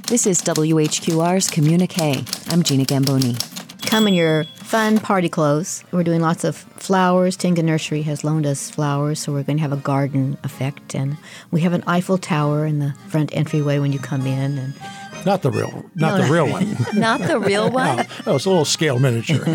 This is WHQR's Communique. I'm Gina Gamboni. Come in your fun party clothes. We're doing lots of flowers. Tinga Nursery has loaned us flowers, so we're going to have a garden effect. And we have an Eiffel Tower in the front entryway when you come in. And Not the real one. Not the real one? No, it's a little scale miniature.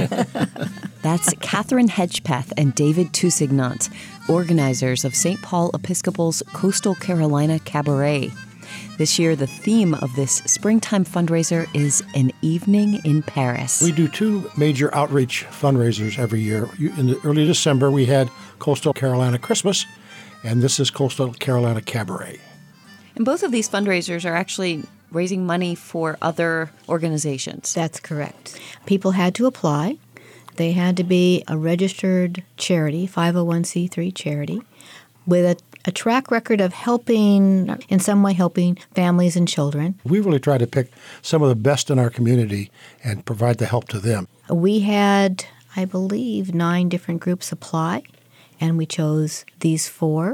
That's Catherine Hedgepeth and David Tousignant, organizers of St. Paul Episcopal's Coastal Carolina Cabaret. This year, the theme of this springtime fundraiser is An Evening in Paris. We do two major outreach fundraisers every year. In early December, we had Coastal Carolina Christmas, and this is Coastal Carolina Cabaret. And both of these fundraisers are actually raising money for other organizations. that's correct. People had to apply. They had to be a registered charity, 501c3 charity, with a track record of helping, in some way helping families and children. We really try to pick some of the best in our community and provide the help to them. We had, I believe, 9 different groups apply, and we chose these 4.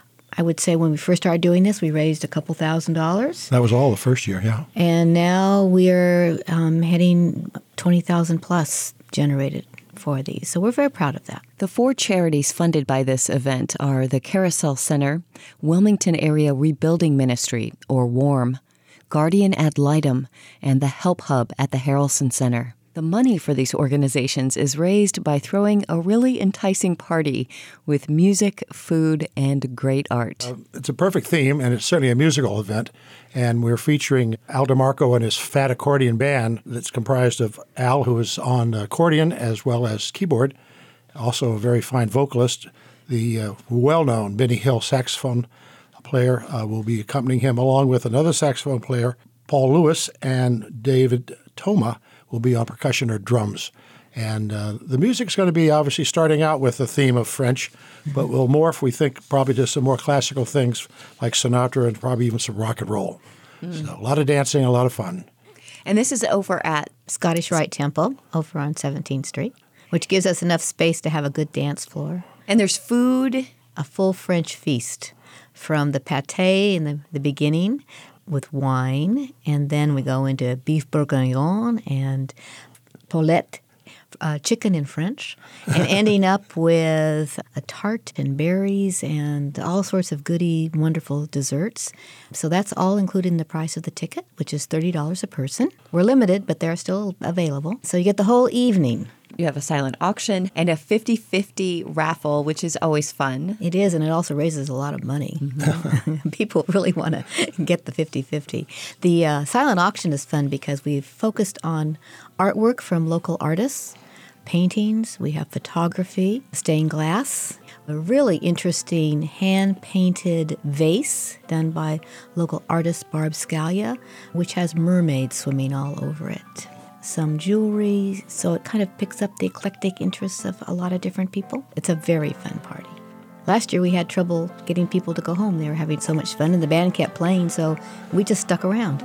I would say when we first started doing this, we raised a couple $1,000s. That was all the first year, yeah. And now we're heading 20,000 plus generated for these. So we're very proud of that. The 4 charities funded by this event are the Carousel Center, Wilmington Area Rebuilding Ministry, or WARM, Guardian Ad Litem, and the Help Hub at the Harrelson Center. The money for these organizations is raised by throwing a really enticing party with music, food, and great art. It's a perfect theme, and it's certainly a musical event. And we're featuring Al DeMarco and his Fat Accordion Band that's comprised of Al, who is on accordion as well as keyboard, also a very fine vocalist. The well-known Benny Hill saxophone player will be accompanying him, along with another saxophone player, Paul Lewis, and David Toma will be on percussion or drums. And the music's going to be obviously starting out with the theme of French, but we'll morph, we think, probably to some more classical things like Sinatra and probably even some rock and roll. So a lot of dancing, a lot of fun. And this is over at Scottish Rite Temple over on 17th Street, which gives us enough space to have a good dance floor. And there's food. A full French feast from the pâté in the beginning with wine, and then we go into beef bourguignon and poulette, chicken in French, and ending up with a tart and berries and all sorts of goody, wonderful desserts. So that's all included in the price of the ticket, which is $30 a person. We're limited, but they're still available. So you get the whole evening. You have a silent auction and a 50-50 raffle, which is always fun. It is, and it also raises a lot of money. Mm-hmm. People really want to get the 50-50. The silent auction is fun because we've focused on artwork from local artists, paintings, we have photography, stained glass, a really interesting hand-painted vase done by local artist Barb Scalia, which has mermaids swimming all over it. Some jewelry, so it kind of picks up the eclectic interests of a lot of different people. It's a very fun party. Last year we had trouble getting people to go home. They were having so much fun and the band kept playing, so we just stuck around.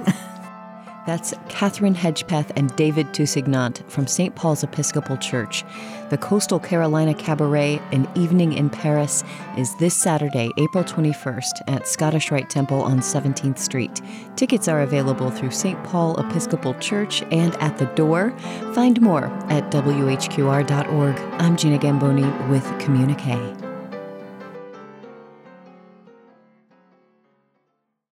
That's Catherine Hedgepeth and David Tousignant from St. Paul's Episcopal Church. The Coastal Carolina Cabaret, An Evening in Paris, is this Saturday, April 21st at Scottish Rite Temple on 17th Street. Tickets are available through St. Paul Episcopal Church and at the door. Find more at WHQR.org. I'm Gina Gamboni with Communique.